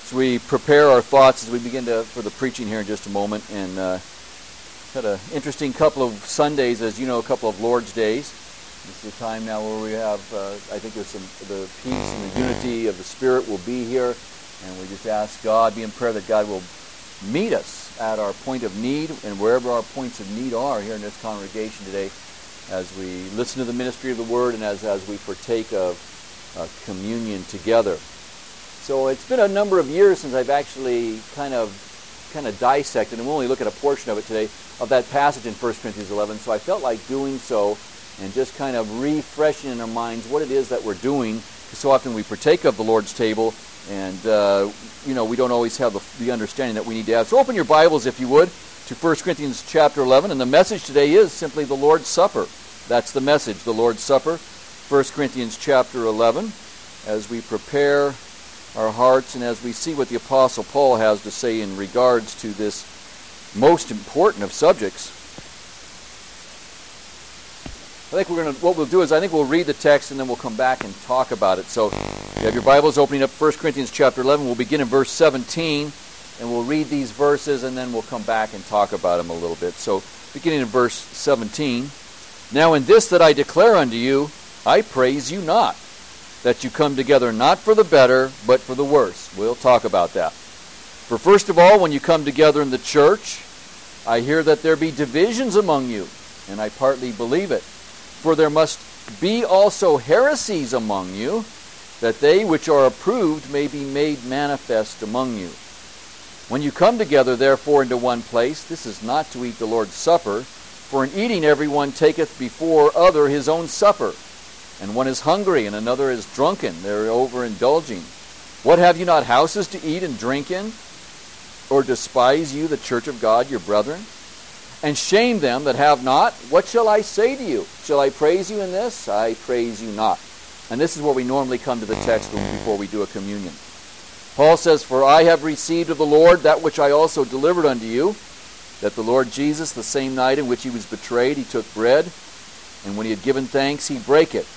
So we prepare our thoughts as we begin for the preaching here in just a moment, and had an interesting couple of Sundays, as you know, a couple of Lord's Days. This is a time now where we have, I think there's the peace and the unity of the Spirit will be here, and we just ask God, be in prayer that God will meet us at our point of need and wherever our points of need are here in this congregation today as we listen to the ministry of the Word and as we partake of communion together. So it's been a number of years since I've actually kind of dissected, and we'll only look at a portion of it today, of that passage in 1 Corinthians 11. So I felt like doing so and just kind of refreshing in our minds what it is that we're doing. Because so often we partake of the Lord's table, and we don't always have the understanding that we need to have. So open your Bibles, if you would, to 1 Corinthians chapter 11. And the message today is simply the Lord's Supper. That's the message, the Lord's Supper. 1 Corinthians chapter 11, as we prepare our hearts and as we see what the Apostle Paul has to say in regards to this most important of subjects. I think what we'll do is we'll read the text and then we'll come back and talk about it. So you have your Bibles opening up 1 Corinthians chapter 11. We'll begin in verse 17 and we'll read these verses and then we'll come back and talk about them a little bit. So beginning in verse 17. Now in this that I declare unto you, I praise you not, that you come together not for the better, but for the worse. We'll talk about that. For first of all, when you come together in the church, I hear that there be divisions among you, and I partly believe it. For there must be also heresies among you, that they which are approved may be made manifest among you. When you come together, therefore, into one place, this is not to eat the Lord's Supper, for in eating every one taketh before other his own supper. And one is hungry, and another is drunken. They're overindulging. What, have you not houses to eat and drink in? Or despise you the church of God, your brethren? And shame them that have not? What shall I say to you? Shall I praise you in this? I praise you not. And this is where we normally come to the text before we do a communion. Paul says, For I have received of the Lord that which I also delivered unto you, that the Lord Jesus, the same night in which he was betrayed, he took bread, and when he had given thanks, he brake it,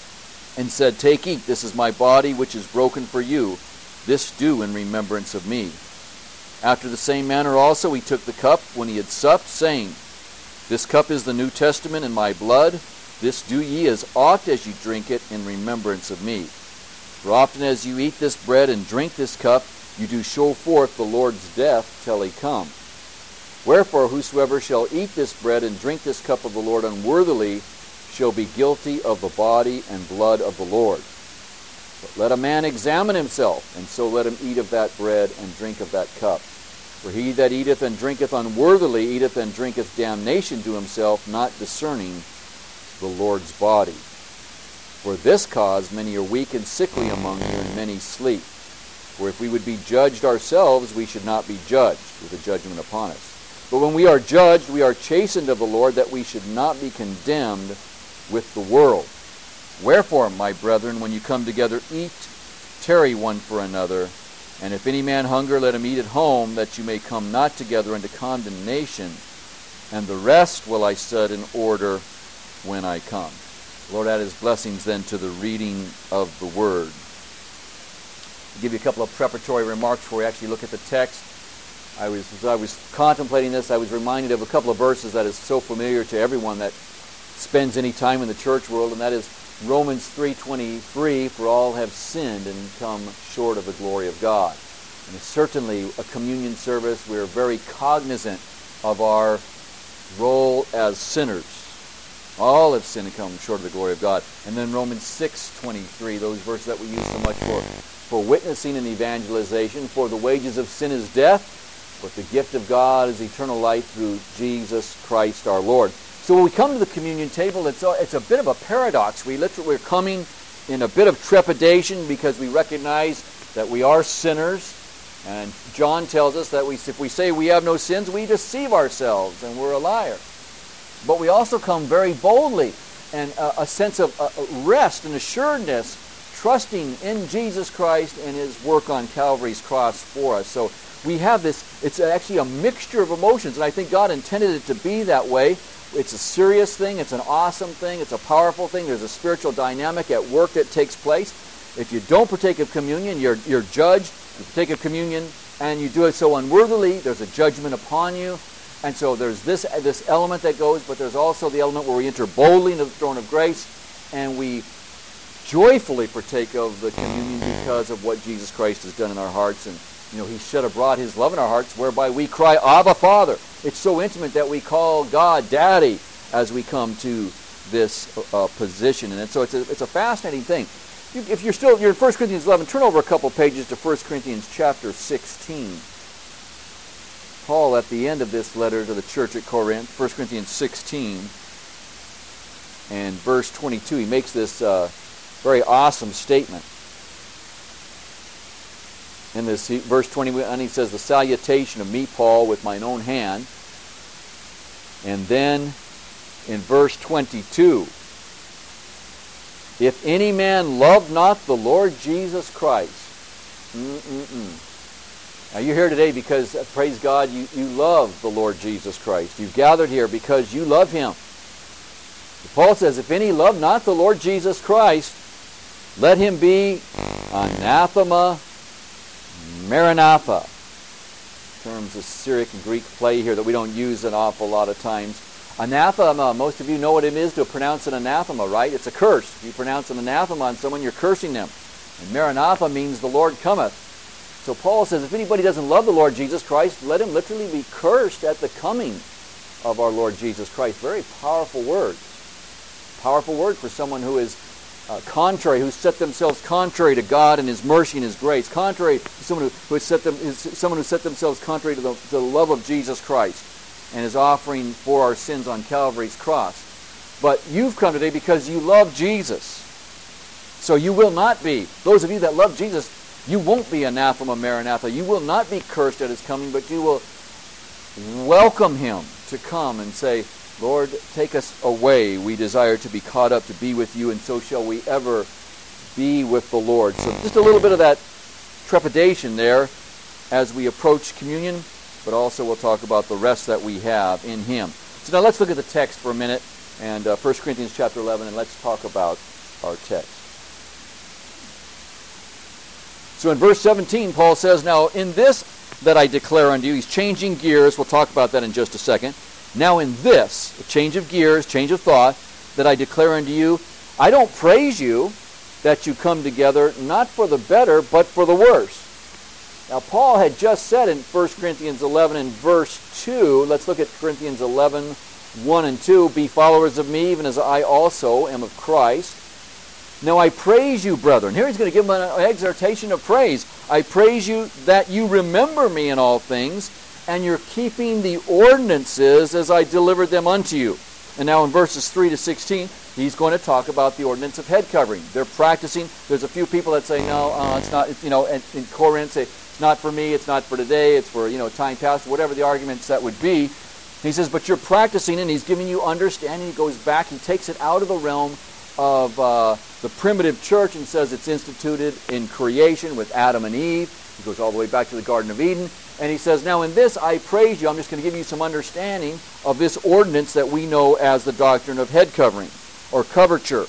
and said, Take, eat, this is my body, which is broken for you. This do in remembrance of me. After the same manner also he took the cup when he had supped, saying, This cup is the New Testament in my blood. This do ye as oft as you drink it in remembrance of me. For often as you eat this bread and drink this cup, you do show forth the Lord's death till he come. Wherefore whosoever shall eat this bread and drink this cup of the Lord unworthily shall be guilty of the body and blood of the Lord. But let a man examine himself, and so let him eat of that bread and drink of that cup. For he that eateth and drinketh unworthily eateth and drinketh damnation to himself, not discerning the Lord's body. For this cause many are weak and sickly among you, and many sleep. For if we would be judged ourselves, we should not be judged with a judgment upon us. But when we are judged, we are chastened of the Lord, that we should not be condemned with the world. Wherefore, my brethren, when you come together, eat, tarry one for another. And if any man hunger, let him eat at home, that you may come not together into condemnation. And the rest will I set in order when I come. Lord, add his blessings then to the reading of the Word. I'll give you a couple of preparatory remarks before we actually look at the text. As I was contemplating this, I was reminded of a couple of verses that is so familiar to everyone that spends any time in the church world, and that is Romans 3:23, for all have sinned and come short of the glory of God. And it's certainly a communion service. We're very cognizant of our role as sinners. All have sinned and come short of the glory of God. And then Romans 6:23, those verses that we use so much for witnessing and evangelization. For the wages of sin is death, but the gift of God is eternal life through Jesus Christ our Lord. So when we come to the communion table, it's a bit of a paradox. We're coming in a bit of trepidation because we recognize that we are sinners. And John tells us that if we say we have no sins, we deceive ourselves and we're a liar. But we also come very boldly and a sense of rest and assuredness, trusting in Jesus Christ and his work on Calvary's cross for us. So we have this, it's actually a mixture of emotions, and I think God intended it to be that way. It's a serious thing, it's an awesome thing, it's a powerful thing, there's a spiritual dynamic at work that takes place. If you don't partake of communion, you're judged you take a communion and you do it so unworthily, there's a judgment upon you. And so there's this element that goes, but there's also the element where we enter boldly into the throne of grace and we joyfully partake of the communion because of what Jesus Christ has done in our hearts. And He shed abroad His love in our hearts, whereby we cry, Abba, Father. It's so intimate that we call God Daddy as we come to this position. And so it's a fascinating thing. If you're in 1 Corinthians 11, turn over a couple pages to 1 Corinthians chapter 16. Paul, at the end of this letter to the church at Corinth, 1 Corinthians 16 and verse 22, he makes this very awesome statement. In this verse 21, he says, the salutation of me, Paul, with mine own hand. And then in verse 22, if any man love not the Lord Jesus Christ. Now you're here today because, praise God, you love the Lord Jesus Christ. You've gathered here because you love Him. Paul says, if any love not the Lord Jesus Christ, let him be anathema maranatha. Terms of Syriac and Greek play here that we don't use an awful lot of times. Anathema, most of you know what it is to pronounce an anathema, right? It's a curse. If you pronounce an anathema on someone, you're cursing them. And maranatha means the Lord cometh. So Paul says, if anybody doesn't love the Lord Jesus Christ, let him literally be cursed at the coming of our Lord Jesus Christ. Very powerful words. Powerful word for someone who is contrary, who set themselves contrary to God and His mercy and His grace. Contrary to someone who set themselves contrary to the love of Jesus Christ and His offering for our sins on Calvary's cross. But you've come today because you love Jesus. So you will not be, those of you that love Jesus, you won't be anathema maranatha. You will not be cursed at His coming, but you will welcome Him to come and say, Lord, take us away. We desire to be caught up to be with you, and so shall we ever be with the Lord. So just a little bit of that trepidation there as we approach communion, but also we'll talk about the rest that we have in Him. So now let's look at the text for a minute, and 1 Corinthians chapter 11, and let's talk about our text. So in verse 17, Paul says, now in this that I declare unto you, he's changing gears. We'll talk about that in just a second. Now in this, a change of gears, change of thought, that I declare unto you, I don't praise you that you come together, not for the better, but for the worse. Now Paul had just said in 1 Corinthians 11 and verse 2, let's look at Corinthians 11, 1 and 2, be followers of me, even as I also am of Christ. Now I praise you, brethren. Here he's going to give them an exhortation of praise. I praise you that you remember me in all things, and you're keeping the ordinances as I delivered them unto you. And now in verses 3 to 16, he's going to talk about the ordinance of head covering. They're practicing. There's a few people that say, no, it's not, in Corinth, say, it's not for me, it's not for today, it's for, time past, whatever the arguments that would be. He says, but you're practicing, and he's giving you understanding. He goes back, he takes it out of the realm of the primitive church and says it's instituted in creation with Adam and Eve. He goes all the way back to the Garden of Eden. And he says, now in this I praise you. I'm just going to give you some understanding of this ordinance that we know as the doctrine of head covering or coverture.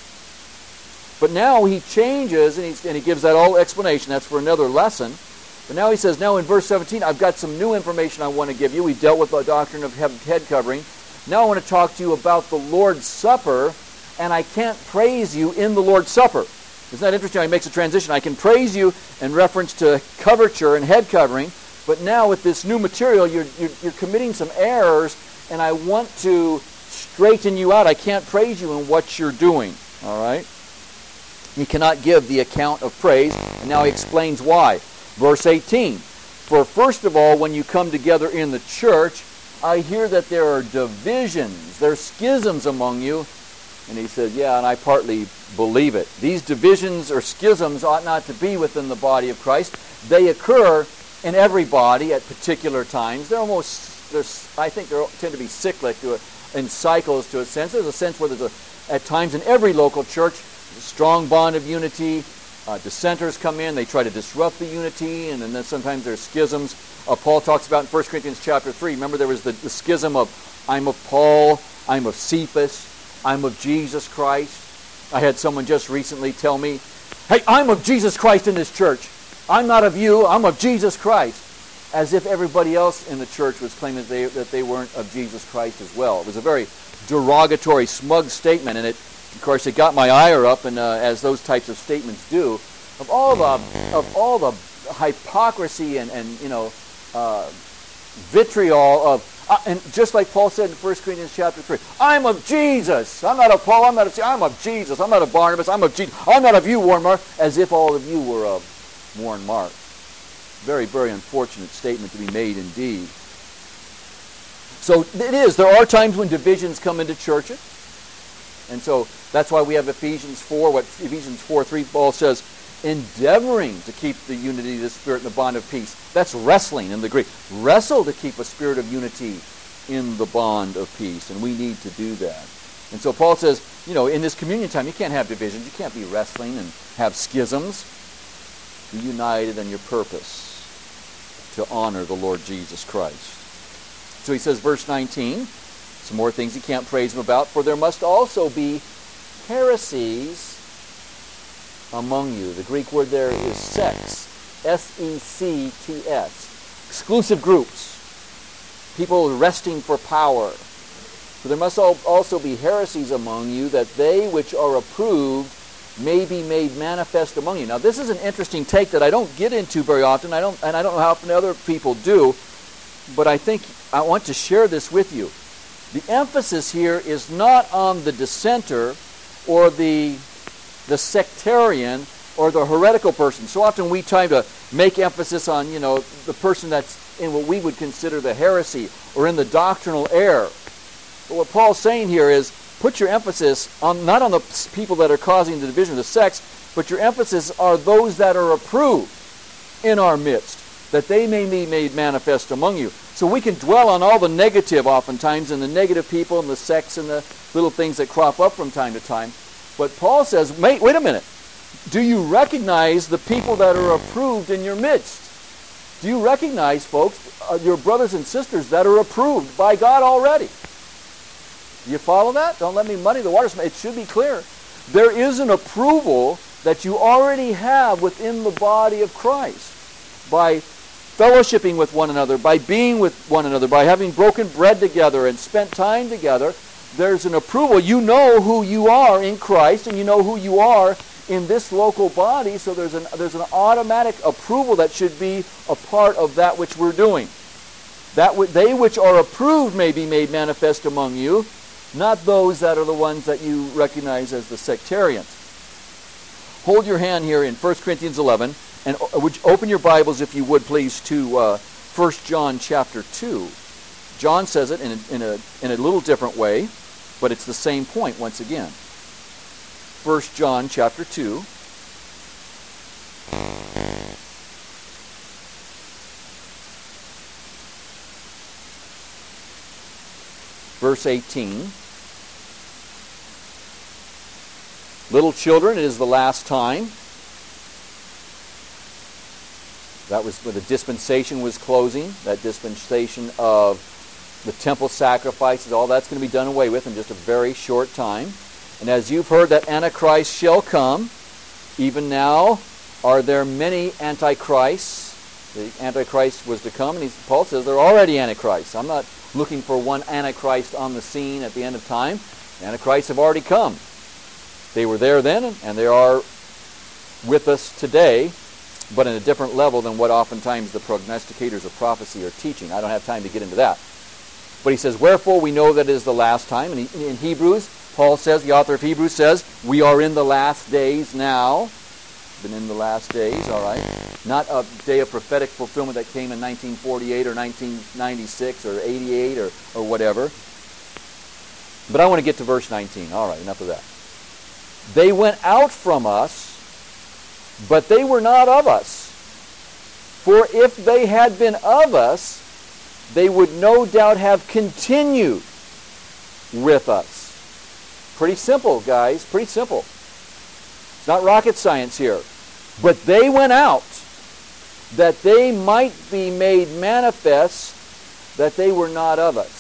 But now he changes and he gives that whole explanation. That's for another lesson. But now he says, now in verse 17, I've got some new information I want to give you. We've dealt with the doctrine of head covering. Now I want to talk to you about the Lord's Supper, and I can't praise you in the Lord's Supper. Isn't that interesting how he makes a transition? I can praise you in reference to coverture and head covering, but now with this new material, you're committing some errors, and I want to straighten you out. I can't praise you in what you're doing. All right? You cannot give the account of praise, and now he explains why. Verse 18, for first of all, when you come together in the church, I hear that there are divisions, there are schisms among you. And he said, yeah, and I partly believe it. These divisions or schisms ought not to be within the body of Christ. They occur in every body at particular times. I think they tend to be cyclic in cycles to a sense. There's a sense where at times in every local church, a strong bond of unity. Dissenters come in, they try to disrupt the unity, and then sometimes there's schisms. Paul talks about in 1 Corinthians chapter 3. Remember there was the schism of I'm of Paul, I'm of Cephas, I'm of Jesus Christ. I had someone just recently tell me, hey, I'm of Jesus Christ in this church. I'm not of you, I'm of Jesus Christ. As if everybody else in the church was claiming that they weren't of Jesus Christ as well. It was a very derogatory, smug statement, and of course, it got my ire up, and as those types of statements do, of all the hypocrisy and vitriol of, and just like Paul said in 1 Corinthians chapter 3, I'm of Jesus. I'm not of Paul. I'm of Jesus. I'm not of Barnabas. I'm of Jesus. I'm not of you, Warren Mark, as if all of you were of Warren Mark. Very, very unfortunate statement to be made indeed. So it is. There are times when divisions come into churches. And so that's why we have Ephesians 4, what Ephesians 4:3, Paul says, endeavoring to keep the unity of the Spirit in the bond of peace. That's wrestling in the Greek. Wrestle to keep a spirit of unity in the bond of peace. And we need to do that. And so Paul says, in this communion time, you can't have divisions. You can't be wrestling and have schisms. Be united in your purpose to honor the Lord Jesus Christ. So he says, verse 19, some more things he can't praise him about. For there must also be heresies among you. The Greek word there is sects. S-E-C-T-S. Exclusive groups. People wresting for power. For there must also be heresies among you, that they which are approved may be made manifest among you. Now, this is an interesting take that I don't get into very often. I don't know how often other people do, but I think I want to share this with you. The emphasis here is not on the dissenter or the sectarian or the heretical person. So often we try to make emphasis on, the person that's in what we would consider the heresy or in the doctrinal error. But what Paul's saying here is, put your emphasis on not on the people that are causing the division of the sects, but your emphasis are those that are approved in our midst, that they may be made manifest among you. So we can dwell on all the negative oftentimes, and the negative people and the sects and the little things that crop up from time to time. But Paul says, wait a minute. Do you recognize the people that are approved in your midst? Do you recognize, folks, your brothers and sisters that are approved by God already? Do you follow that? Don't let me muddy the waters. It should be clear. There is an approval that you already have within the body of Christ by fellowshipping with one another, by being with one another, by having broken bread together and spent time together. There's an approval. You know who you are in Christ, and you know who you are in this local body, so there's an automatic approval that should be a part of that which we're doing. They which are approved may be made manifest among you, not those that are the ones that you recognize as the sectarians. Hold your hand here in 1 Corinthians 11, and would you open your Bibles, if you would, please, to 1 John chapter 2. John says it in a little different way, but it's the same point once again. 1 John chapter 2. Verse 18. Little children, it is the last time. That was when the dispensation was closing. That dispensation of the temple sacrifices, all that's going to be done away with in just a very short time. And as you've heard that Antichrist shall come, even now are there many antichrists. The Antichrist was to come, and Paul says they're already antichrists. I'm not looking for one Antichrist on the scene at the end of time. The Antichrists have already come. They were there then, and they are with us today, but in a different level than what oftentimes the prognosticators of prophecy are teaching. I don't have time to get into that. But he says, wherefore we know that it is the last time. And in Hebrews, Paul says, the author of Hebrews says, we are in the last days now. Been in the last days, all right. Not a day of prophetic fulfillment that came in 1948 or 1996 or 88 or whatever. But I want to get to verse 19. All right, enough of that. They went out from us, but they were not of us. For if they had been of us, they would no doubt have continued with us. Pretty simple, guys. Pretty simple. It's not rocket science here. But they went out that they might be made manifest that they were not of us.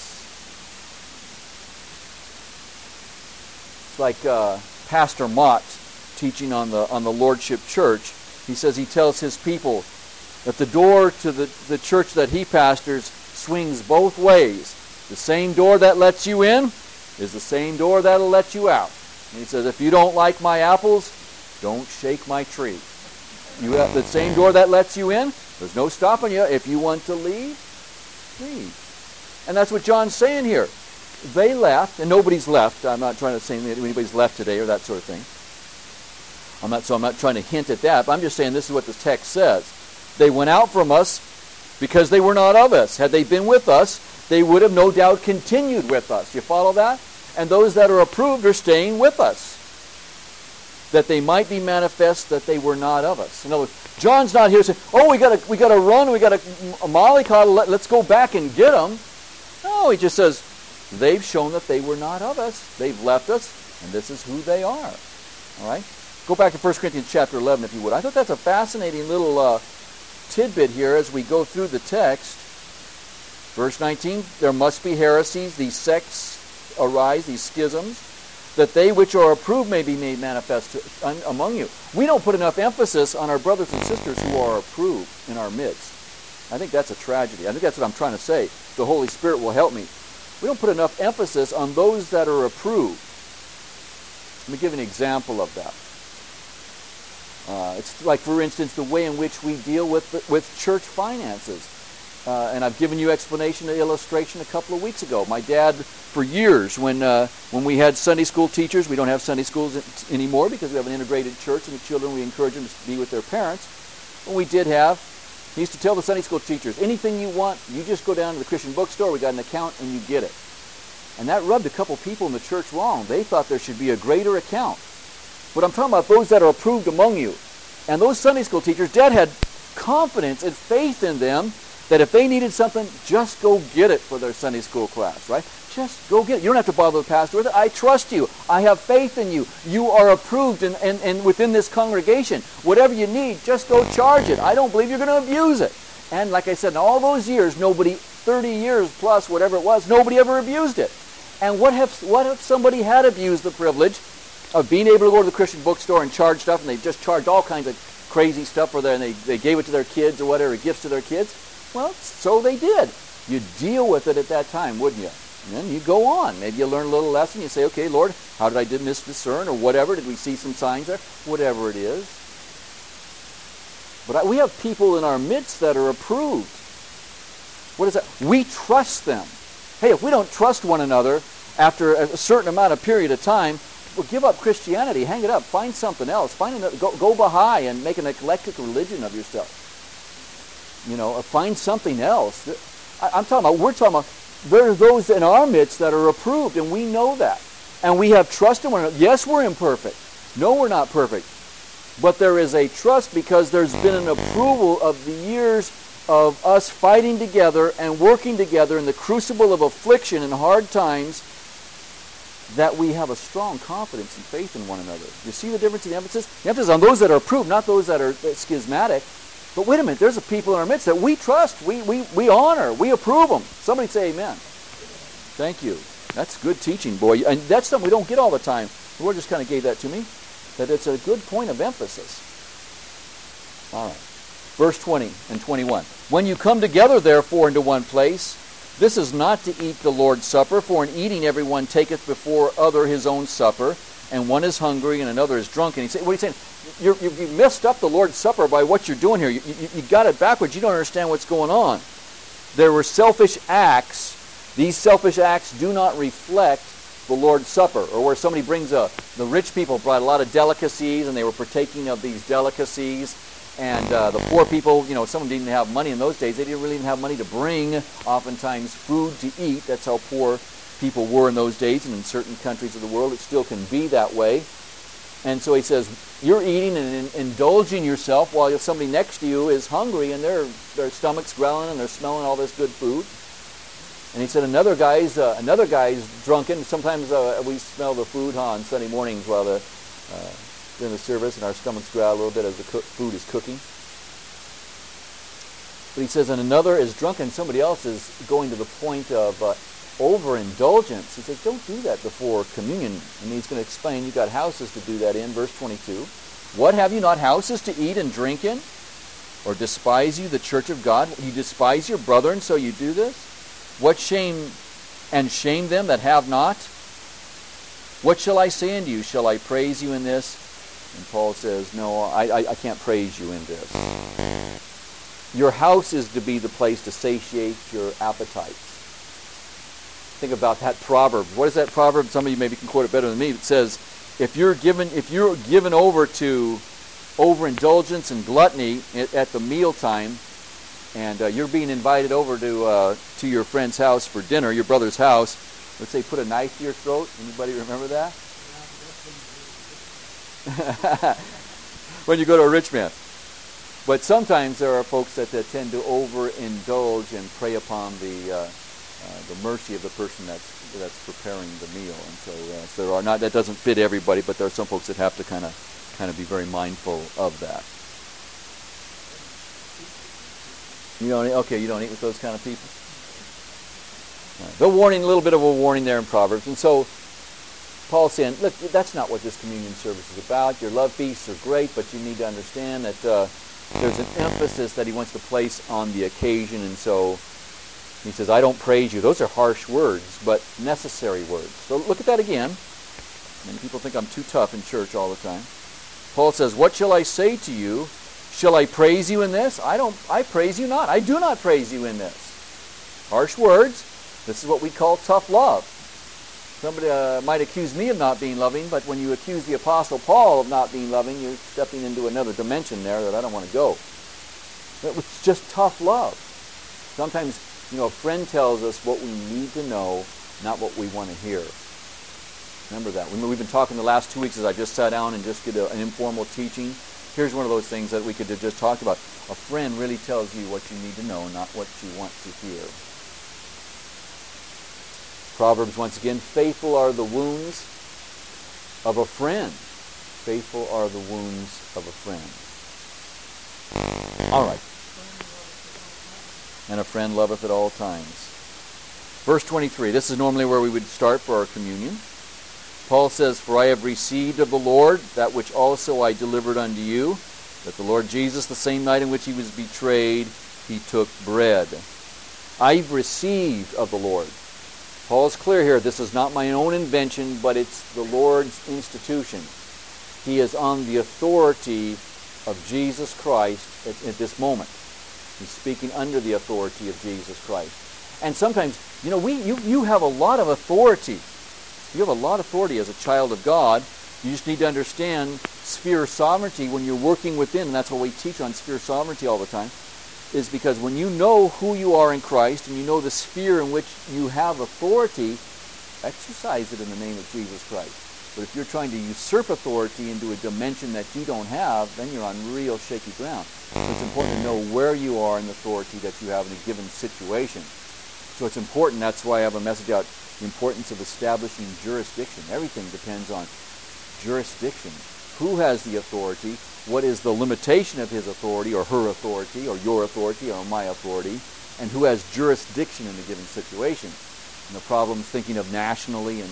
It's like Pastor Mott teaching on the Lordship Church. He says he tells his people that the door to the church that he pastors swings both ways. The same door that lets you in is the same door that'll let you out. And he says, if you don't like my apples, don't shake my tree. You have the same door that lets you in. There's no stopping you. If you want to leave, leave. And that's what John's saying here. They left, and nobody's left. I'm not trying to say anybody's left today or that sort of thing. I'm not trying to hint at that, but I'm just saying this is what the text says. They went out from us because they were not of us. Had they been with us, they would have no doubt continued with us. You follow that? And those that are approved are staying with us, that they might be manifest that they were not of us. In other words, John's not here saying, "Oh, we got to run, we got to mollycoddle. Let's go back and get them." No, he just says they've shown that they were not of us. They've left us, and this is who they are. All right. Go back to 1 Corinthians chapter 11, if you would. I thought that's a fascinating little tidbit here as we go through the text. Verse 19, there must be heresies, these sects arise, these schisms, that they which are approved may be made manifest among you. We don't put enough emphasis on our brothers and sisters who are approved in our midst. I think that's a tragedy. I think that's what I'm trying to say. The Holy Spirit will help me. We don't put enough emphasis on those that are approved. Let me give an example of that. It's like, for instance, the way in which we deal with church finances. And I've given you explanation and illustration a couple of weeks ago. My dad, for years, when we had Sunday school teachers, we don't have Sunday schools anymore because we have an integrated church, and the children, we encourage them to be with their parents. When we did have, he used to tell the Sunday school teachers, anything you want, you just go down to the Christian bookstore, we got an account, and you get it. And that rubbed a couple people in the church wrong. They thought there should be a greater account. But I'm talking about those that are approved among you. And those Sunday school teachers, Dad had confidence and faith in them that if they needed something, just go get it for their Sunday school class, right? Just go get it. You don't have to bother the pastor with it. I trust you. I have faith in you. You are approved and within this congregation. Whatever you need, just go charge it. I don't believe you're going to abuse it. And like I said, in all those years, nobody, 30 years plus, whatever it was, nobody ever abused it. And what if somebody had abused the privilege of being able to go to the Christian bookstore and charge stuff, and they just charged all kinds of crazy stuff for and they gave it to their kids or whatever, gifts to their kids? Well, so they did. You deal with it at that time, wouldn't you? And then you go on. Maybe you learn a little lesson. You say, okay, Lord, how did I misdiscern or whatever? Did we see some signs there? Whatever it is. But we have people in our midst that are approved. What is that? We trust them. Hey, if we don't trust one another after a certain amount of period of time, well, give up Christianity, hang it up, find something else, find another, go Baha'i and make an eclectic religion of yourself. You know, or find something else. We're talking about, there are those in our midst that are approved, and we know that. And we have trust in one another. Yes, we're imperfect. No, we're not perfect. But there is a trust because there's been an approval of the years of us fighting together and working together in the crucible of affliction and hard times, that we have a strong confidence and faith in one another. You see the difference in the emphasis? The emphasis on those that are approved, not those that are schismatic. But wait a minute, there's a people in our midst that we trust, we honor, we approve them. Somebody say amen. Thank you. That's good teaching, boy. And that's something we don't get all the time. The Lord just kind of gave that to me, that it's a good point of emphasis. All right. Verse 20 and 21. When you come together, therefore, into one place, this is not to eat the Lord's Supper, for in eating everyone taketh before other his own supper, and one is hungry and another is drunk. And what are you saying? You messed up the Lord's Supper by what you're doing here. You got it backwards. You don't understand what's going on. There were selfish acts. These selfish acts do not reflect the Lord's Supper, or where somebody brings the rich people brought a lot of delicacies, and they were partaking of these delicacies. And the poor people, you know, some of them didn't have money in those days. They didn't really even have money to bring, oftentimes, food to eat. That's how poor people were in those days, and in certain countries of the world it still can be that way. And so he says, you're eating and indulging yourself while somebody next to you is hungry, and their stomach's growling, and they're smelling all this good food. And he said, another guy's drunken. Sometimes we smell the food on Sunday mornings while during the service, and our stomachs growl a little bit as the food is cooking. But he says, and another is drunken. Somebody else is going to the point of overindulgence. He says, don't do that before communion. And he's going to explain, you've got houses to do that in, verse 22. What, have you not houses to eat and drink in? Or despise you the church of God? You despise your brethren, so you do this? What shame them that have not? What shall I say unto you? Shall I praise you in this? And Paul says, no, I can't praise you in this. Your house is to be the place to satiate your appetites. Think about that proverb. What is that proverb? Some of you maybe can quote it better than me. It says, if you're given over to overindulgence and gluttony at the mealtime, and you're being invited over to your friend's house for dinner, your brother's house, let's say put a knife to your throat. Anybody remember that? When you go to a rich man. But sometimes there are folks that tend to overindulge and prey upon the mercy of the person that's preparing the meal, and so there are not, that doesn't fit everybody, but there are some folks that have to kind of be very mindful of that. You don't eat with those kind of people. Right. The warning, a little bit of a warning there in Proverbs, and so Paul's saying, look, that's not what this communion service is about. Your love feasts are great, but you need to understand that there's an emphasis that he wants to place on the occasion, and so he says, I don't praise you. Those are harsh words, but necessary words. So look at that again. Many people think I'm too tough in church all the time. Paul says, what shall I say to you? Shall I praise you in this? I praise you not. I do not praise you in this. Harsh words. This is what we call tough love. Somebody might accuse me of not being loving, but when you accuse the Apostle Paul of not being loving, you're stepping into another dimension there that I don't want to go. It's just tough love. Sometimes, a friend tells us what we need to know, not what we want to hear. Remember that. We've been talking the last 2 weeks as I just sat down and just did an informal teaching. Here's one of those things that we could have just talked about. A friend really tells you what you need to know, not what you want to hear. Proverbs, once again, faithful are the wounds of a friend. Faithful are the wounds of a friend. All right. And a friend loveth at all times. Verse 23. This is normally where we would start for our communion. Paul says, for I have received of the Lord that which also I delivered unto you, that the Lord Jesus, the same night in which he was betrayed, he took bread. I've received of the Lord. Paul's clear here. This is not my own invention, but it's the Lord's institution. He is on the authority of Jesus Christ at this moment. He's speaking under the authority of Jesus Christ. And sometimes, you have a lot of authority. You have a lot of authority as a child of God. You just need to understand sphere sovereignty when you're working within, and that's what we teach on sphere sovereignty all the time, is because when you know who you are in Christ and you know the sphere in which you have authority, exercise it in the name of Jesus Christ. But if you're trying to usurp authority into a dimension that you don't have, then you're on real shaky ground. So it's important to know where you are in the authority that you have in a given situation. So it's important, that's why I have a message out, the importance of establishing jurisdiction. Everything depends on jurisdiction. Who has the authority? What is the limitation of his authority or her authority or your authority or my authority? And who has jurisdiction in a given situation? And the problems thinking of nationally and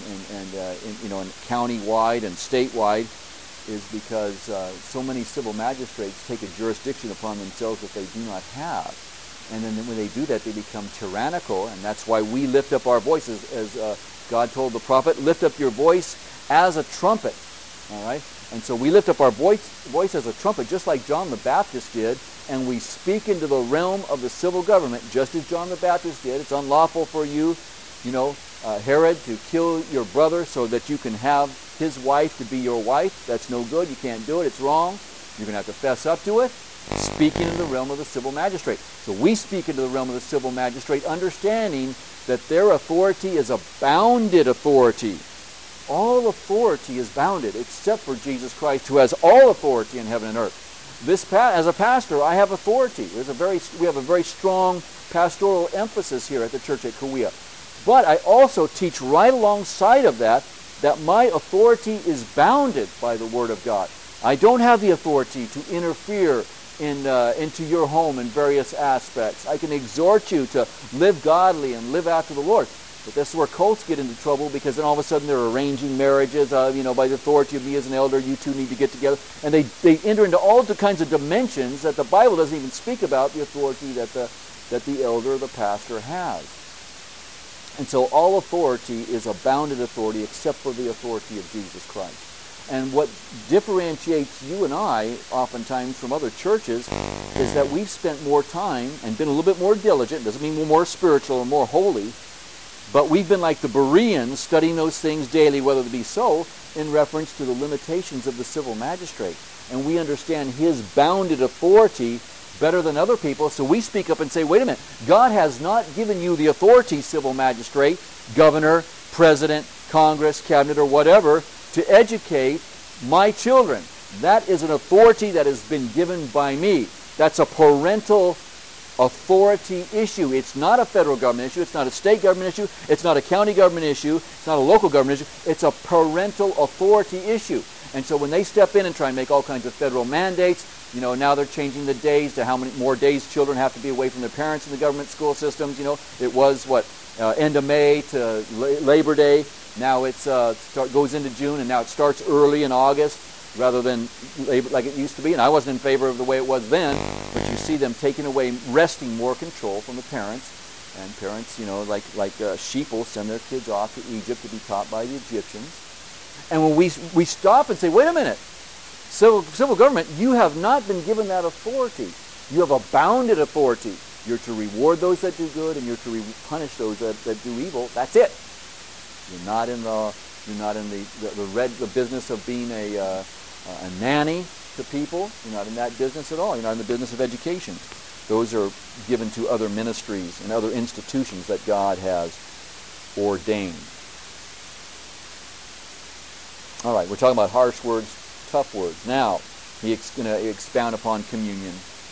county-wide and statewide is because so many civil magistrates take a jurisdiction upon themselves that they do not have. And then when they do that, they become tyrannical, and that's why we lift up our voices, as God told the prophet, lift up your voice as a trumpet. All right? And so we lift up our voice as a trumpet, just like John the Baptist did, and we speak into the realm of the civil government, just as John the Baptist did. It's unlawful for you, Herod, to kill your brother so that you can have his wife to be your wife. That's no good. You can't do it. It's wrong. You're going to have to fess up to it. Speaking in the realm of the civil magistrate. So we speak into the realm of the civil magistrate, understanding that their authority is a bounded authority. All authority is bounded, except for Jesus Christ, who has all authority in heaven and earth. As a pastor, I have authority. We have a very strong pastoral emphasis here at the church at Kauai. But I also teach right alongside of that my authority is bounded by the Word of God. I don't have the authority to interfere into your home in various aspects. I can exhort you to live godly and live after the Lord. But this is where cults get into trouble, because then all of a sudden they're arranging marriages, by the authority of me as an elder, you two need to get together. And they enter into all the kinds of dimensions that the Bible doesn't even speak about, the authority that the elder or the pastor has. And so all authority is a bounded authority except for the authority of Jesus Christ. And what differentiates you and I oftentimes from other churches is that we've spent more time and been a little bit more diligent. Doesn't mean we're more spiritual or more holy, but we've been like the Bereans, studying those things daily, whether it be so, in reference to the limitations of the civil magistrate. And we understand his bounded authority better than other people, so we speak up and say, wait a minute, God has not given you the authority, civil magistrate, governor, president, Congress, cabinet, or whatever, to educate my children. That is an authority that has been given by me. That's a parental authority issue. It's not a federal government issue. It's not a state government issue. It's not a county government issue. It's not a local government issue. It's a parental authority issue. And so when they step in and try and make all kinds of federal mandates, now they're changing the days to how many more days children have to be away from their parents in the government school systems. It was end of May to Labor Day. Now it goes into June, and now it starts early in August rather than like it used to be. And I wasn't in favor of the way it was then, but you see them taking away, wresting more control from the parents. And parents, like sheep will send their kids off to Egypt to be taught by the Egyptians. And when we stop and say, wait a minute, civil government, you have not been given that authority. You have a bounded authority. You're to reward those that do good, and you're to punish those that do evil. That's it. You're not in the business of being a nanny to people. You're not in that business at all. You're not in the business of education. Those are given to other ministries and other institutions that God has ordained. All right, we're talking about harsh words, tough words. Now, he's going to expound upon communion.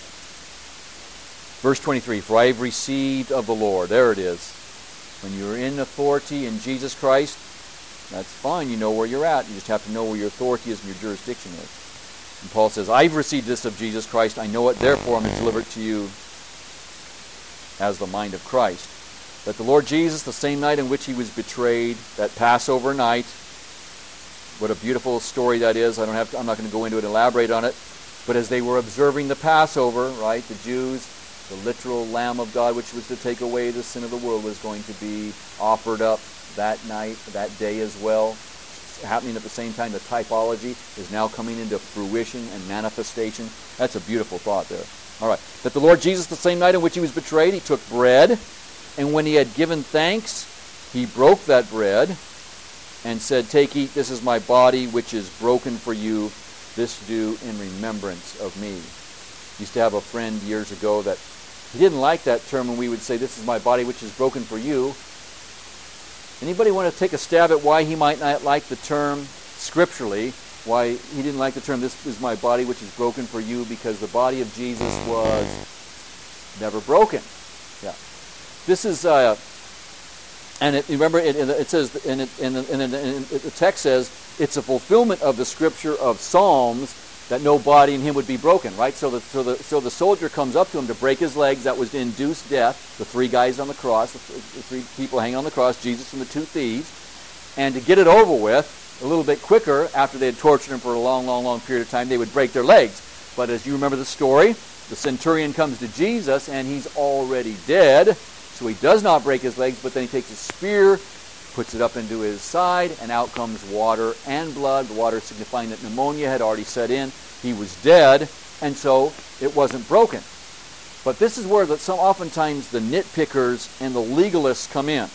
Verse 23, for I have received of the Lord. There it is. When you're in authority in Jesus Christ, that's fine. You know where you're at. You just have to know where your authority is and your jurisdiction is. And Paul says, I've received this of Jesus Christ. I know it. Therefore, I'm going to deliver it to you as the mind of Christ. That the Lord Jesus, the same night in which he was betrayed, that Passover night, what a beautiful story that is. I'm not going to go into it and elaborate on it. But as they were observing the Passover, right, the Jews, the literal Lamb of God, which was to take away the sin of the world, was going to be offered up that night, that day as well. Happening at the same time, the typology is now coming into fruition and manifestation. That's a beautiful thought there. All right. That the Lord Jesus, the same night in which he was betrayed, he took bread, and when he had given thanks, he broke that bread and said, take, eat, this is my body, which is broken for you. This do in remembrance of me. Used to have a friend years ago that he didn't like that term when we would say, this is my body, which is broken for you. Anybody want to take a stab at why he might not like the term scripturally? Why he didn't like the term, this is my body, which is broken for you? Because the body of Jesus was never broken. Yeah. This is... And remember, it says, the text says, it's a fulfillment of the scripture of Psalms that no body in him would be broken, right? So the soldier comes up to him to break his legs. That was to induce death. The three guys on the cross, the three people hanging on the cross, Jesus and the two thieves. And to get it over with a little bit quicker, after they had tortured him for a long, long, long period of time, they would break their legs. But as you remember the story, the centurion comes to Jesus, and he's already dead. So he does not break his legs, but then he takes a spear, puts it up into his side, and out comes water and blood, the water signifying that pneumonia had already set in. He was dead, and so it wasn't broken. But this is where oftentimes the nitpickers and the legalists come in.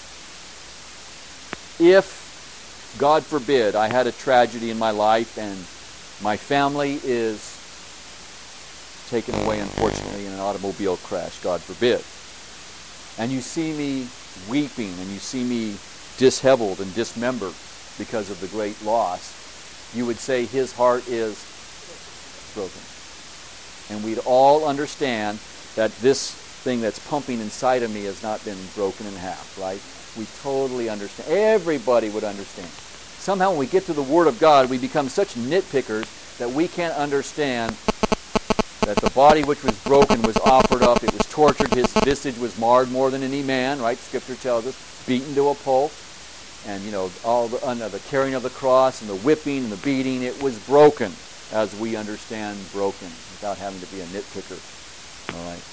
If, God forbid, I had a tragedy in my life and my family is taken away, unfortunately, in an automobile crash, God forbid, and you see me weeping and you see me disheveled and dismembered because of the great loss, you would say his heart is broken. And we'd all understand that this thing that's pumping inside of me has not been broken in half, right? We totally understand. Everybody would understand. Somehow when we get to the Word of God, we become such nitpickers that we can't understand that the body which was broken was offered up. It was tortured. His visage was marred more than any man, right? Scripture tells us. Beaten to a pulp. And, all the carrying of the cross and the whipping and the beating, it was broken, as we understand broken, without having to be a nitpicker. All right.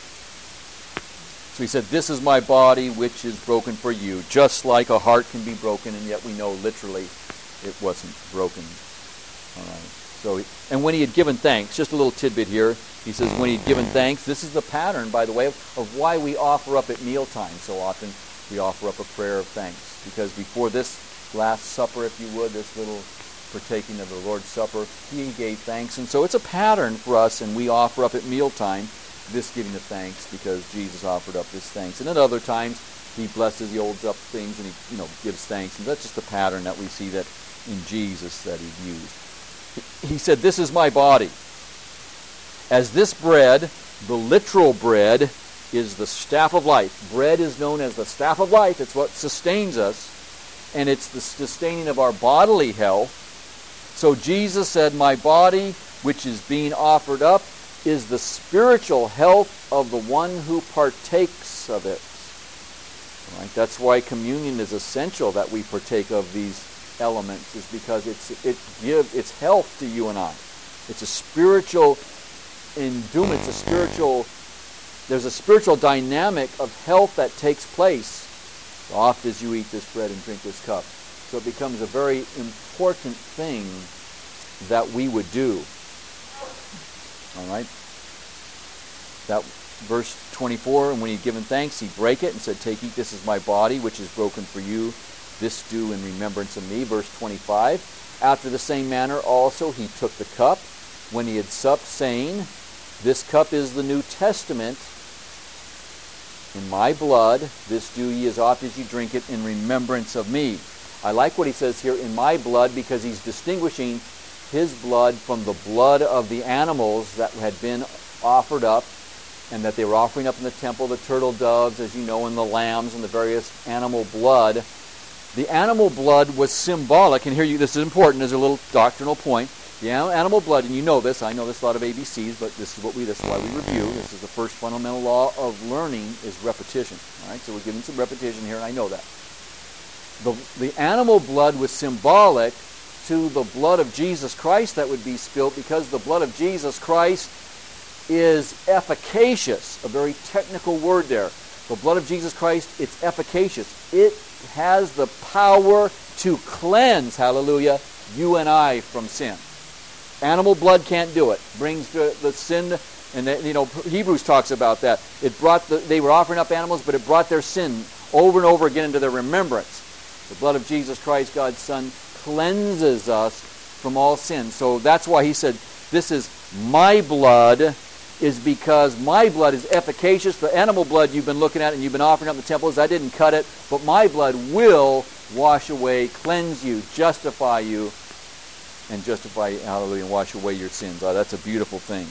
So he said, this is my body which is broken for you. Just like a heart can be broken, and yet we know literally it wasn't broken. All right. So, and when he had given thanks, just a little tidbit here, he says when he had given thanks, this is the pattern, by the way, of why we offer up at mealtime so often. We offer up a prayer of thanks. Because before this Last Supper, if you would, this little partaking of the Lord's Supper, he gave thanks. And so it's a pattern for us, and we offer up at mealtime this giving of thanks because Jesus offered up this thanks. And at other times, he blesses, he holds up things, and he gives thanks. And that's just a pattern that we see that in Jesus that he used. He said, this is my body. As this bread, the literal bread, is the staff of life. Bread is known as the staff of life. It's what sustains us. And it's the sustaining of our bodily health. So Jesus said, my body, which is being offered up, is the spiritual health of the one who partakes of it. Right? That's why communion is essential, that we partake of these elements, is because it's health to you and I. It's a spiritual endowment. There's a spiritual dynamic of health that takes place oft as you eat this bread and drink this cup. So it becomes a very important thing that we would do. All right? That verse 24, and when he had given thanks, he brake it and said, take, eat, this is my body, which is broken for you. This do in remembrance of me. Verse 25, after the same manner also he took the cup when he had supped, saying, this cup is the New Testament in my blood. This do ye as oft as you drink it in remembrance of me. I like what he says here, in my blood, because he's distinguishing his blood from the blood of the animals that had been offered up and that they were offering up in the temple, the turtle doves, as you know, and the lambs and the various animal blood. The animal blood was symbolic, and here this is important, there's a little doctrinal point. The animal blood, and you know this, I know this a lot of ABCs, but this is why we review. This is the first fundamental law of learning, is repetition. All right, so we're giving some repetition here, and I know that. The animal blood was symbolic to the blood of Jesus Christ that would be spilt, because the blood of Jesus Christ is efficacious, a very technical word there. The blood of Jesus Christ, it's efficacious. It has the power to cleanse, hallelujah, you and I from sin. Animal blood can't do it. Brings the sin, and Hebrews talks about that. They were offering up animals, but it brought their sin over and over again into their remembrance. The blood of Jesus Christ, God's Son, cleanses us from all sin. So that's why he said, this is my blood, is because my blood is efficacious. The animal blood you've been looking at and you've been offering up in the temples, I didn't cut it, but my blood will wash away, cleanse you, justify you, and justify, hallelujah, and wash away your sins. Oh, that's a beautiful thing.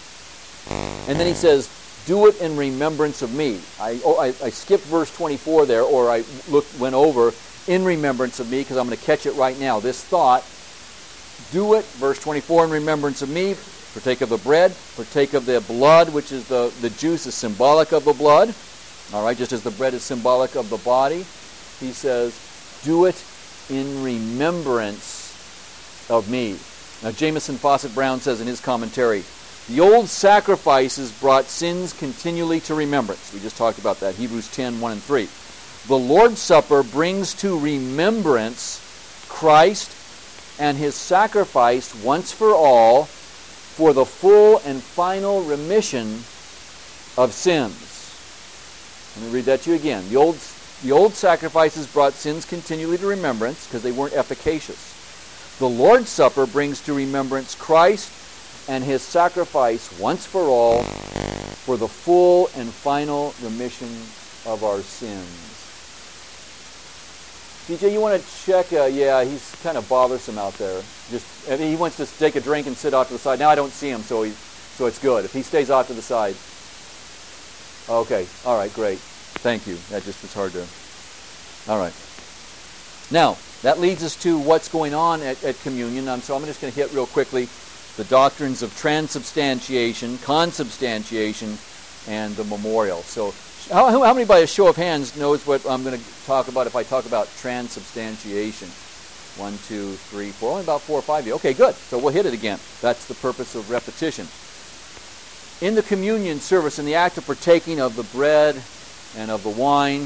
And then he says, do it in remembrance of me. I skipped verse 24 there, or I went over, in remembrance of me, because I'm going to catch it right now. This thought, do it, verse 24, in remembrance of me. Partake of the bread, partake of the blood, which is the juice is symbolic of the blood. All right, just as the bread is symbolic of the body. He says, do it in remembrance of me. Now, Jamieson Fawcett Brown says in his commentary, the old sacrifices brought sins continually to remembrance. We just talked about that, Hebrews 10, 1 and 3. The Lord's Supper brings to remembrance Christ and his sacrifice once for all for the full and final remission of sins. Let me read that to you again. The old sacrifices brought sins continually to remembrance because they weren't efficacious. The Lord's Supper brings to remembrance Christ and his sacrifice once for all for the full and final remission of our sins. DJ, you want to check? Yeah, he's kind of bothersome out there. He wants to take a drink and sit off to the side. Now I don't see him, so it's good. If he stays off to the side. Okay, all right, great. Thank you. That just was hard to... All right. Now, that leads us to what's going on at communion. So I'm just going to hit real quickly the doctrines of transubstantiation, consubstantiation, and the memorial. So how many by a show of hands knows what I'm going to talk about if I talk about transubstantiation? 1, 2, 3, 4. Only about 4 or 5 of you. Okay, good. So we'll hit it again. That's the purpose of repetition. In the communion service, in the act of partaking of the bread and of the wine,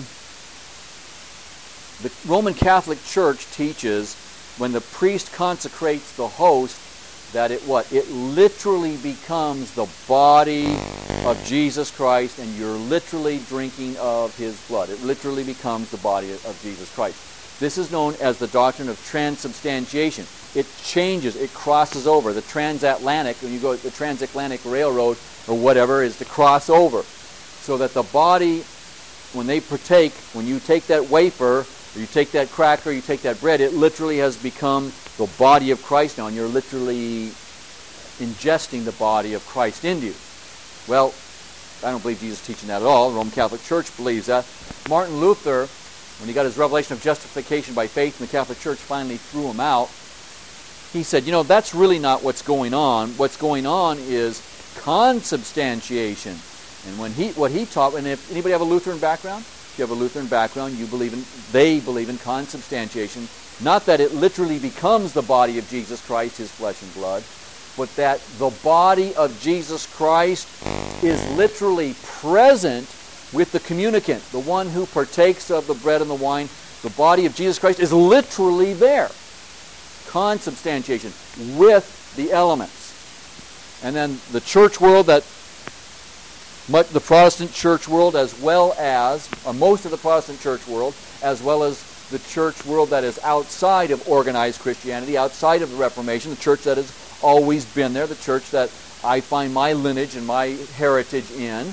the Roman Catholic Church teaches when the priest consecrates the host that it literally becomes the body of Jesus Christ, and you're literally drinking of his blood. It literally becomes the body of Jesus Christ. This is known as the doctrine of transubstantiation. It changes, it crosses over. The transatlantic, when you go the transatlantic railroad or whatever, is to cross over. So that the body, when they partake, when you take that wafer, or you take that cracker, you take that bread, it literally has become the body of Christ now, and you're literally ingesting the body of Christ into you. Well, I don't believe Jesus is teaching that at all. The Roman Catholic Church believes that. Martin Luther, when he got his revelation of justification by faith, and the Catholic Church finally threw him out, he said, that's really not what's going on. What's going on is consubstantiation. And what he taught, and if anybody have a Lutheran background? If you have a Lutheran background, they believe in consubstantiation. Not that it literally becomes the body of Jesus Christ, his flesh and blood, but that the body of Jesus Christ is literally present with the communicant, the one who partakes of the bread and the wine. The body of Jesus Christ is literally there. Consubstantiation with the elements. And then the church world, the Protestant church world, as well as, or most of the Protestant church world, as well as the church world that is outside of organized Christianity, outside of the Reformation, the church that has always been there, the church that I find my lineage and my heritage in,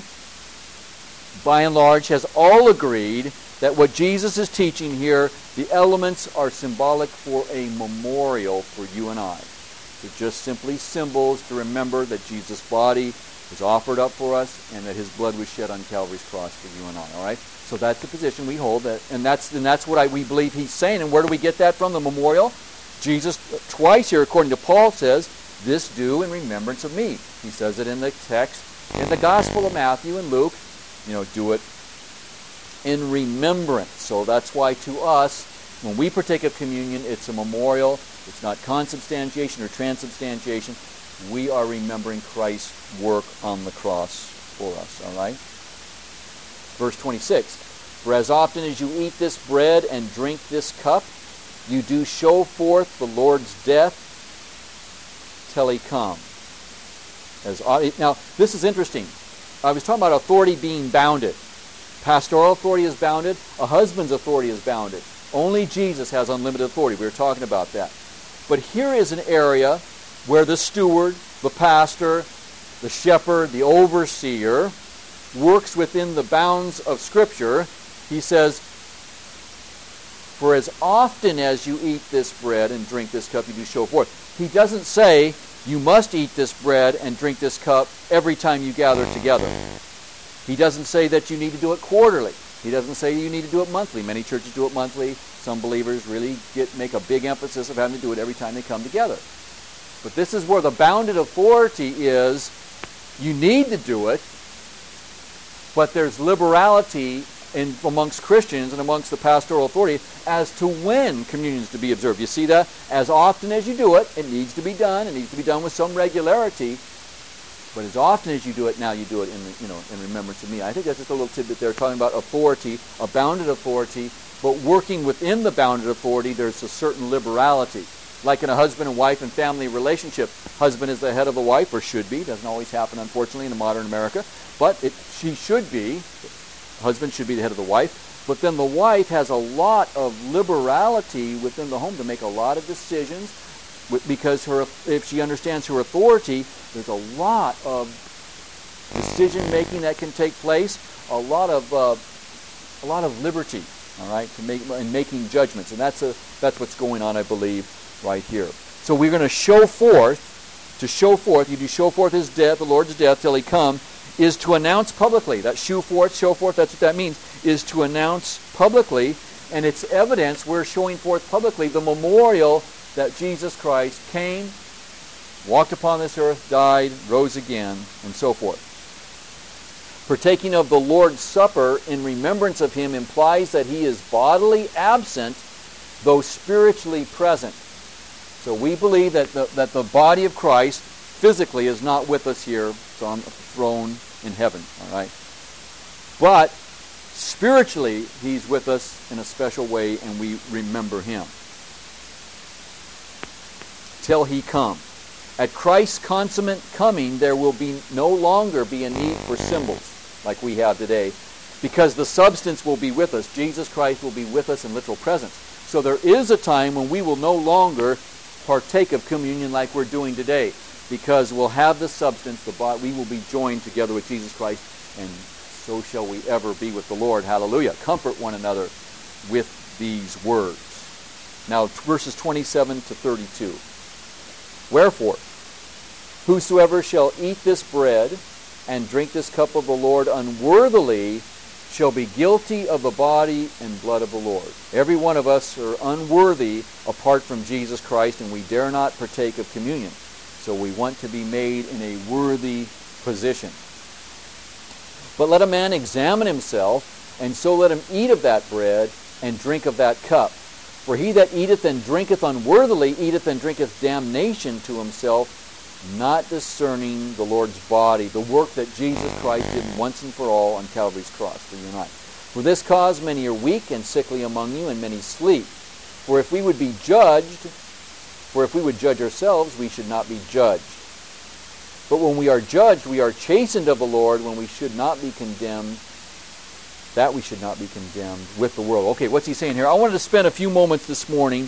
by and large, has all agreed that what Jesus is teaching here, the elements are symbolic for a memorial for you and I. They're just simply symbols to remember that Jesus' body was offered up for us and that his blood was shed on Calvary's cross for you and I. All right? So that's the position we hold, and that's what we believe he's saying. And where do we get that from? The memorial. Jesus twice here, according to Paul, says, "This do in remembrance of me." He says it in the text in the Gospel of Matthew and Luke. Do it in remembrance. So that's why to us, when we partake of communion, it's a memorial. It's not consubstantiation or transubstantiation. We are remembering Christ's work on the cross for us. All right? Verse 26, "For as often as you eat this bread and drink this cup, you do show forth the Lord's death till he come." Now, this is interesting. I was talking about authority being bounded. Pastoral authority is bounded. A husband's authority is bounded. Only Jesus has unlimited authority. We were talking about that. But here is an area where the steward, the pastor, the shepherd, the overseer works within the bounds of Scripture. He says, "For as often as you eat this bread and drink this cup, you do show forth." He doesn't say, "You must eat this bread and drink this cup every time you gather together." He doesn't say that you need to do it quarterly. He doesn't say you need to do it monthly. Many churches do it monthly. Some believers really make a big emphasis of having to do it every time they come together. But this is where the bounded authority is. You need to do it, but there's liberality amongst Christians and amongst the pastoral authority as to when communion is to be observed. You see that? As often as you do it, it needs to be done. It needs to be done with some regularity. But as often as you do it, now you do it in remembrance of me. I think that's just a little tidbit there, talking about authority, a bounded authority, but working within the bounded authority, there's a certain liberality. Like in a husband and wife and family relationship, husband is the head of the wife, or should be. Doesn't always happen, unfortunately, in modern America. But she should be. Husband should be the head of the wife. But then the wife has a lot of liberality within the home to make a lot of decisions, because if she understands her authority, there's a lot of decision making that can take place, a lot of liberty, all right, in making judgments, and that's what's going on, I believe, right here. So we're going to show forth. To show forth, you do show forth his death, the Lord's death, till he come, is to announce publicly. That show forth, that's what that means, is to announce publicly, and it's evidence we're showing forth publicly the memorial that Jesus Christ came, walked upon this earth, died, rose again, and so forth. Partaking of the Lord's Supper in remembrance of him implies that he is bodily absent, though spiritually present. So we believe that the body of Christ physically is not with us here. It's on the throne in heaven. All right? But spiritually, he's with us in a special way, and we remember him till he come. At Christ's consummate coming, there will no longer be a need for symbols like we have today, because the substance will be with us. Jesus Christ will be with us in literal presence. So there is a time when we will no longer partake of communion like we're doing today, because we'll have the substance, the body. We will be joined together with Jesus Christ, and so shall we ever be with the Lord. Hallelujah. Comfort one another with these words. Now, verses 27 to 32. Wherefore, whosoever shall eat this bread and drink this cup of the Lord unworthily shall be guilty of the body and blood of the Lord. Every one of us are unworthy apart from Jesus Christ, and we dare not partake of communion. So we want to be made in a worthy position. But let a man examine himself, and so let him eat of that bread and drink of that cup. For he that eateth and drinketh unworthily eateth and drinketh damnation to himself, not discerning the Lord's body, the work that Jesus Christ did once and for all on Calvary's cross for you and I. For this cause many are weak and sickly among you, and many sleep. For if we would judge ourselves, we should not be judged. But when we are judged, we are chastened of the Lord. When we should not be condemned, that we should not be condemned with the world. Okay, what's he saying here? I wanted to spend a few moments this morning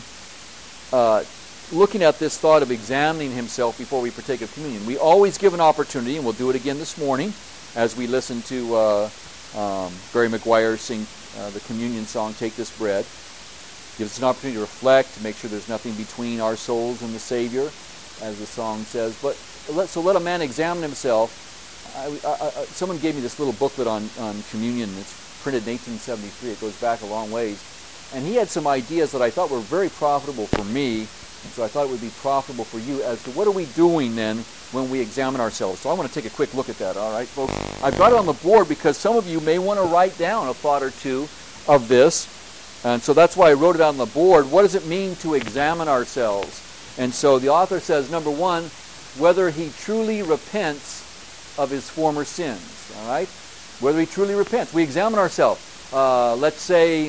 looking at this thought of examining himself before we partake of communion. We always give an opportunity, and we'll do it again this morning as we listen to Barry McGuire sing the communion song, Take This Bread. Gives us an opportunity to reflect, to make sure there's nothing between our souls and the Savior, as the song says. But let a man examine himself. Someone gave me this little booklet on communion. It's printed in 1873. It goes back a long ways. And he had some ideas that I thought were very profitable for me, and so I thought it would be profitable for you as to what are we doing then when we examine ourselves. So I want to take a quick look at that, all right, folks? I've got it on the board because some of you may want to write down a thought or two of this, and so that's why I wrote it on the board. What does it mean to examine ourselves? And so the author says, number one, whether he truly repents of his former sins, all right? Whether he truly repents. We examine ourselves. Let's say,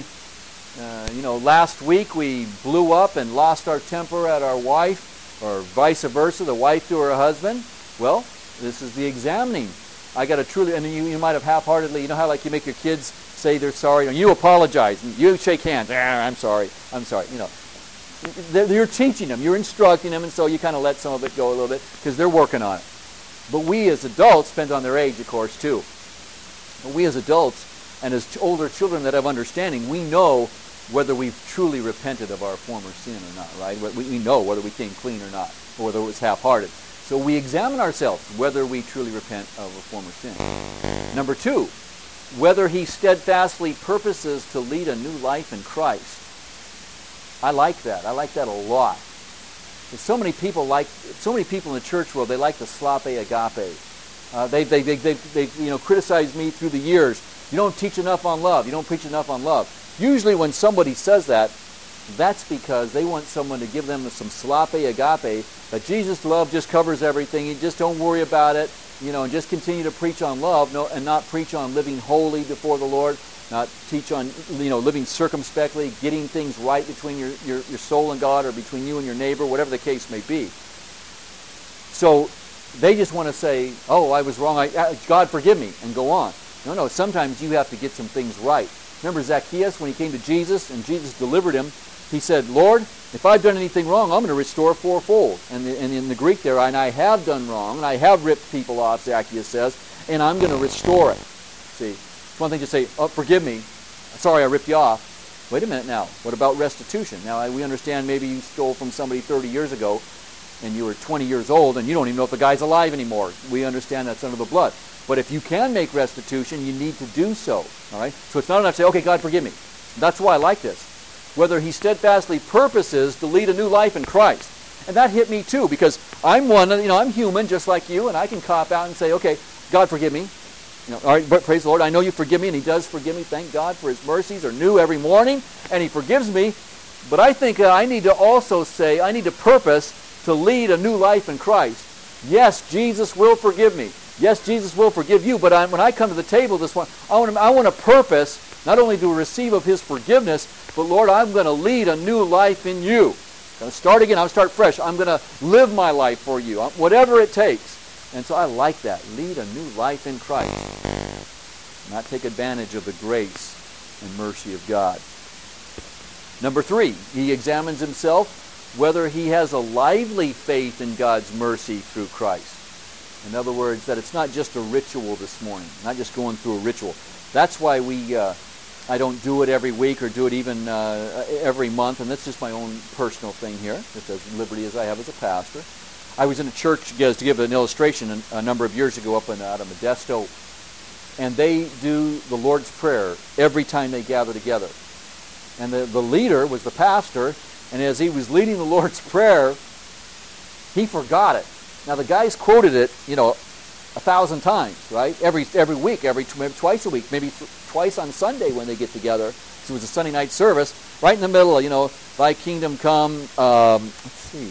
last week we blew up and lost our temper at our wife, or vice versa, the wife to her husband. Well, this is the examining. I got to truly, and you might have half-heartedly, you know how like you make your kids say they're sorry, and you apologize, and you shake hands, I'm sorry, you know. You're teaching them, you're instructing them, and so you kind of let some of it go a little bit, because they're working on it. But we as adults, depends on their age, of course, too. But we as adults, and as older children that have understanding, we know whether we've truly repented of our former sin or not, right? We know whether we came clean or not, or whether it was half-hearted. So we examine ourselves whether we truly repent of a former sin. Number two, whether he steadfastly purposes to lead a new life in Christ. I like that. I like that a lot. There's so many people in the church world, they like the slope agape. They've criticized me through the years. You don't teach enough on love. You don't preach enough on love. Usually when somebody says that, that's because they want someone to give them some slope agape, that Jesus' love just covers everything. You just don't worry about it, and just continue to preach on love, and not preach on living holy before the Lord, not teach on, living circumspectly, getting things right between your soul and God, or between you and your neighbor, whatever the case may be. So they just want to say, oh, I was wrong, God forgive me, and go on. No, sometimes you have to get some things right. Remember Zacchaeus, when he came to Jesus, and Jesus delivered him, he said, Lord, if I've done anything wrong, I'm going to restore fourfold. And in the Greek there, and I have done wrong, and I have ripped people off, Zacchaeus says, and I'm going to restore it. See, it's one thing to say, oh, forgive me, sorry I ripped you off. Wait a minute now, what about restitution? Now, we understand maybe you stole from somebody 30 years ago, and you were 20 years old, and you don't even know if the guy's alive anymore. We understand that's under the blood. But if you can make restitution, you need to do so. All right? So it's not enough to say, okay, God, forgive me. That's why I like this. Whether he steadfastly purposes to lead a new life in Christ. And that hit me too, because I'm one, I'm human just like you, and I can cop out and say, okay, God forgive me. All right, but praise the Lord, I know you forgive me, and he does forgive me. Thank God for his mercies are new every morning, and he forgives me. But I think I need to also say, I need to purpose to lead a new life in Christ. Yes, Jesus will forgive me. Yes, Jesus will forgive you, but when I come to the table this morning, I want to purpose not only to receive of his forgiveness, but Lord, I'm going to lead a new life in you. I'm going to start again. I'm going to start fresh. I'm going to live my life for you, whatever it takes. And so I like that. Lead a new life in Christ. Not take advantage of the grace and mercy of God. Number 3, he examines himself whether he has a lively faith in God's mercy through Christ. In other words, that it's not just a ritual this morning, not just going through a ritual. That's why I don't do it every week or do it even every month, and that's just my own personal thing here, just as liberty as I have as a pastor. I was in a church, to give an illustration, a number of years ago up out of Modesto, and they do the Lord's Prayer every time they gather together. And the leader was the pastor, and as he was leading the Lord's Prayer, he forgot it. Now the guys quoted it, 1,000 times, right? Every week, twice a week, maybe twice on Sunday when they get together. So it was a Sunday night service, right in the middle, thy kingdom come. Let's see.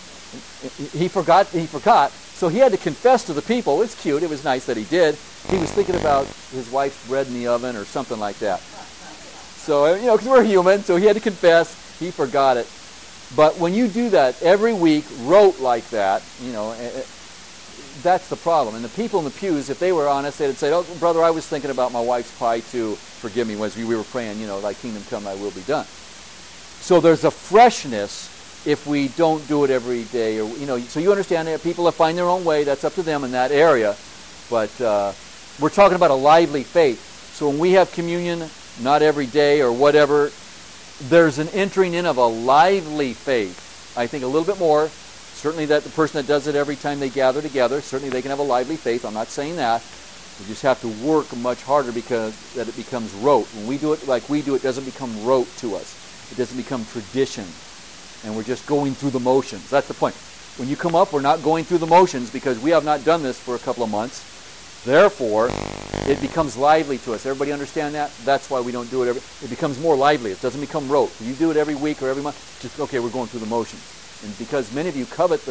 He forgot. So he had to confess to the people. It's cute. It was nice that he did. He was thinking about his wife's bread in the oven or something like that. So, because we're human, so he had to confess. He forgot it. But when you do that every week, wrote like that, that's the problem. And the people in the pews, if they were honest, they'd say, oh, brother, I was thinking about my wife's pie too. Forgive me, as we were praying, thy kingdom come, thy will be done. So there's a freshness if we don't do it every day. Or so you understand that people find their own way. That's up to them in that area. But we're talking about a lively faith. So when we have communion, not every day or whatever, there's an entering in of a lively faith. I think a little bit more. Certainly that the person that does it every time they gather together, certainly they can have a lively faith. I'm not saying that. We just have to work much harder because that it becomes rote. When we do it like we do, it doesn't become rote to us. It doesn't become tradition. And we're just going through the motions. That's the point. When you come up, we're not going through the motions because we have not done this for a couple of months. Therefore, it becomes lively to us. Everybody understand that? That's why we don't do it it becomes more lively. It doesn't become rote. You do it every week or every month, just, okay, we're going through the motions. And because many of you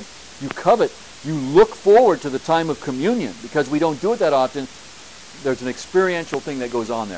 you look forward to the time of communion. Because we don't do it that often, there's an experiential thing that goes on there.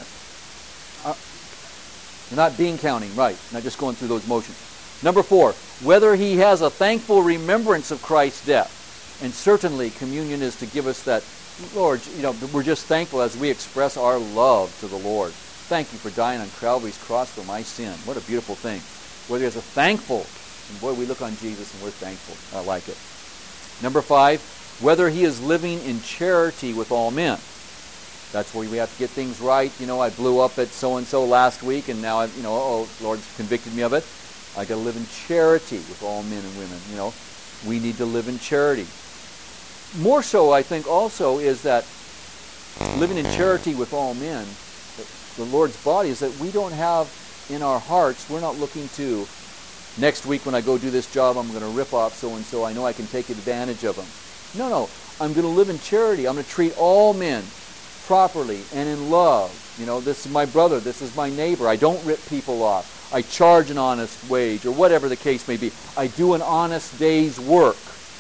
You're not bean counting, right. Not just going through those motions. Number 4, whether he has a thankful remembrance of Christ's death. And certainly communion is to give us that, Lord, we're just thankful as we express our love to the Lord. Thank you for dying on Calvary's cross for my sin. What a beautiful thing. Whether there's a thankful, and boy, we look on Jesus and we're thankful. I like it. Number 5, whether he is living in charity with all men. That's where we have to get things right. I blew up at so-and-so last week, and now, Lord's convicted me of it. I got to live in charity with all men and women. We need to live in charity. More so, I think, also is that living in charity with all men, the Lord's body, is that we don't have in our hearts, we're not looking to, next week when I go do this job, I'm going to rip off so-and-so. I know I can take advantage of them. No. I'm going to live in charity. I'm going to treat all men properly and in love. This is my brother. This is my neighbor. I don't rip people off. I charge an honest wage, or whatever the case may be. I do an honest day's work.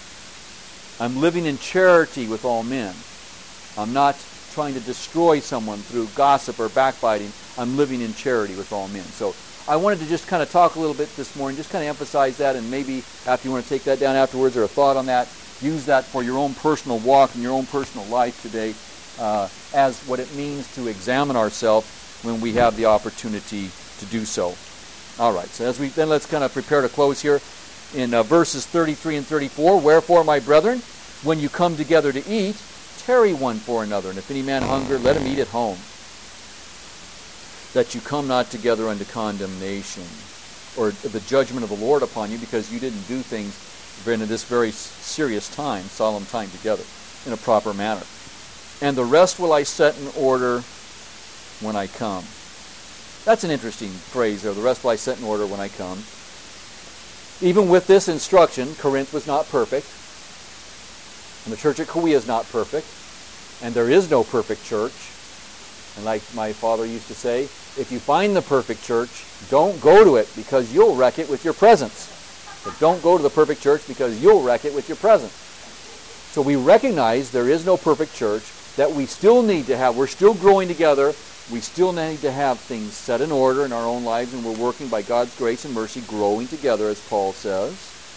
I'm living in charity with all men. I'm not trying to destroy someone through gossip or backbiting. I'm living in charity with all men. So I wanted to just kind of talk a little bit this morning, just kind of emphasize that, and maybe after you want to take that down afterwards or a thought on that, use that for your own personal walk and your own personal life today as what it means to examine ourselves when we have the opportunity to do so. All right, so let's kind of prepare to close here. In verses 33 and 34, wherefore, my brethren, when you come together to eat, tarry one for another. And if any man hunger, let him eat at home, that you come not together unto condemnation, or the judgment of the Lord upon you, because you didn't do things in this very serious time, solemn time together, in a proper manner. And the rest will I set in order when I come. That's an interesting phrase there. The rest will I set in order when I come. Even with this instruction, Corinth was not perfect, and the church at Kauai is not perfect, and there is no perfect church. And like my father used to say, if you find the perfect church, don't go to it because you'll wreck it with your presence. But don't go to the perfect church because you'll wreck it with your presence. So we recognize there is no perfect church, that we still need to have. We're still growing together. We still need to have things set in order in our own lives, and we're working by God's grace and mercy, growing together, as Paul says.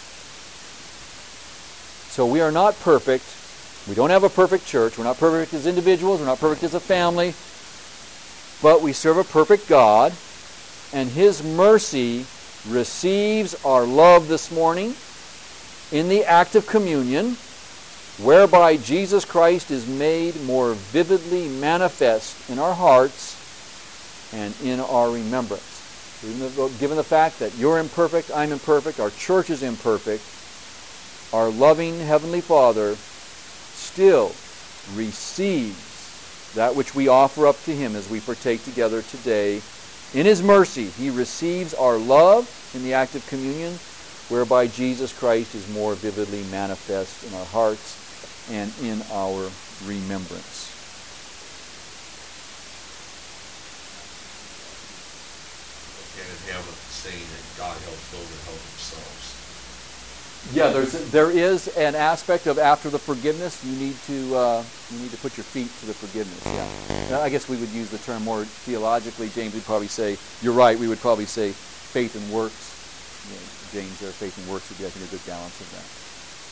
So we are not perfect. We don't have a perfect church. We're not perfect as individuals. We're not perfect as a family. But we serve a perfect God, and His mercy receives our love this morning in the act of communion, whereby Jesus Christ is made more vividly manifest in our hearts and in our remembrance. Given the fact that you're imperfect, I'm imperfect, our church is imperfect, our loving Heavenly Father still receives that which we offer up to Him as we partake together today. In His mercy, He receives our love in the act of communion, whereby Jesus Christ is more vividly manifest in our hearts and in our remembrance. And in Hamlet, saying that God helps those that help themselves. Yeah, there is an aspect of after the forgiveness, you need to put your feet to the forgiveness. Yeah, I guess we would use the term more theologically. James would probably say, you're right. We would probably say faith and works. James there, faith and works would be, I think, a good balance of that.